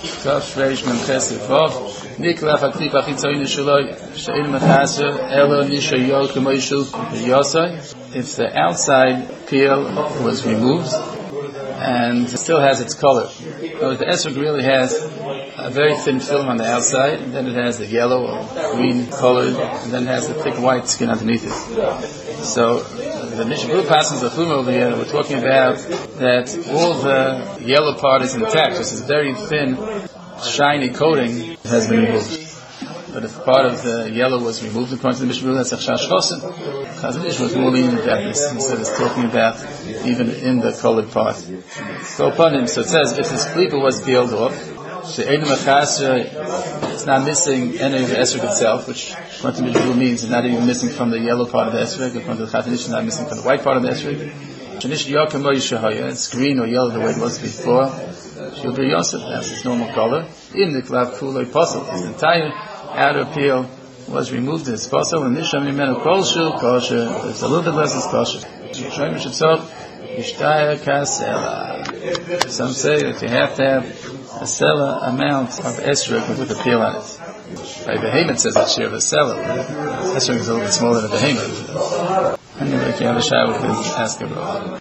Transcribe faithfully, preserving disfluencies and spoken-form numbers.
Tov Reish Mem Chesed Vav Niklach Haklip Achitzoyin Shaloi She'en Mechaser Elo Nishayol K'mo Yishul Yosai. If the outside peel was removed and still has its color, so the esrog really has a very thin film on the outside, and then it has the yellow or green colored, and then it has the thick white skin underneath it. So the Mishnah passes the Chuma over here. We're talking about that all the yellow part is intact. This is very thin, shiny coating has been removed. But if part of the yellow was removed, according to the Mishnah, that's a chash chosin. Because the Mishnah was more lenient about this. Instead of talking about even in the colored part. So upon him, so it says if his klipa was peeled off, it's not missing any of the esrog itself, which according to the Mishnah means it's not even missing from the yellow part of the esrog. According to the Chazon Ish, it's not missing from the white part of the esrog. It's green or yellow the way it was before. She'll be Yosef, that's its normal color. In the klav kuloi posel, his entire outer peel was removed as possible, and nisham imenu kol shul kosher. There's a little bit less as kosher. Shoyim shitzoch yishtaya kasela. Some say that you have to have a sela amount of esrog with a peel on it. By behemoth says that share of a sela. Esrog is a little bit smaller than a behemoth. Anyway, if you have a shower, we can ask about it.